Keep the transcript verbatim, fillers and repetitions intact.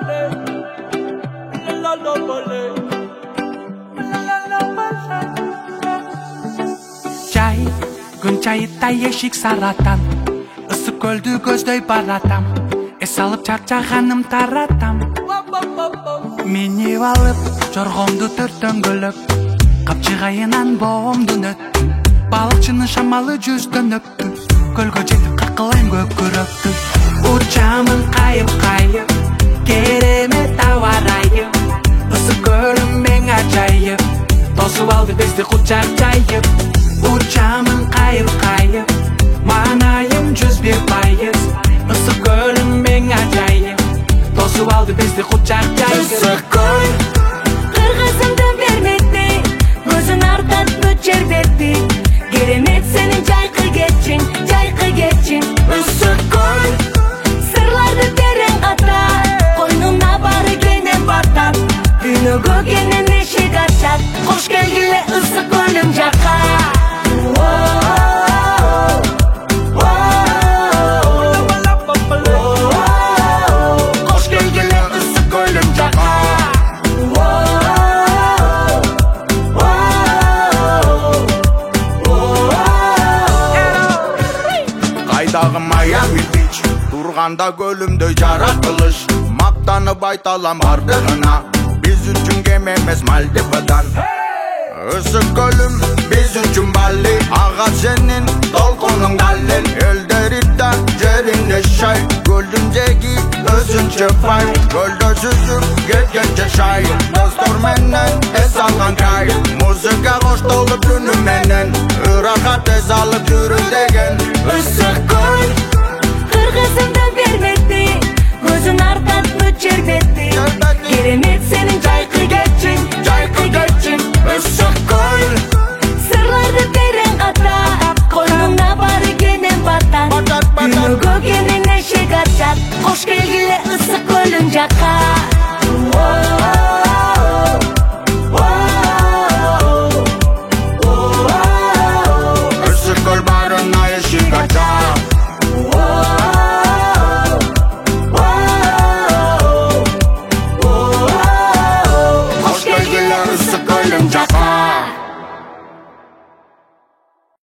Жай күн жайыттай ешік саратам, ысып көлді көздөй баратам, эс алып чарчаганым таратам. Мени алып жоргомду төрттөн көлөп, капчыгайынан боомду нөттүм, балыкчынын шамалы жүздөн өптүм, көлгө жетип какылайм көкүрөктү. Учамын кайып кайып, керемет аба ырайым, ысып көлүм эң ажайып, тосуп алды бизди кучак жайып. Учамын кайып кайып, манайым жүз бир пайыз, ысып көлүм эң ажайып, тосуп алды бизди кучак жайып. Ысык көл кыргызымды берметти, көзүн артатпы жербетти, керемет сенин жайкы кетчиң, жайкы кетчиң. Ысык көл сырларды терең ката, койнуна бары кенен бартат, дүйнөгө кенен эшик ачат. Кош келгиле ысык көлүм жакка. Кайдагы Майами Бич, турганда көлүмдөй жаратылыш, мактанып айталам бардыгына, биз үчүн кем эмес Мальдивадан. Ысык көлүм биз үчүн Бали, ага сенин толкунуң далил, элдеритта жерине шай, көлдүн жеги өзүнчө пай, көлдө сүзүп кеткенче шай, достор менен эс алган край, музыка коштолуп түнү менен, ырахат эс алып жүрү деген. Ысык көл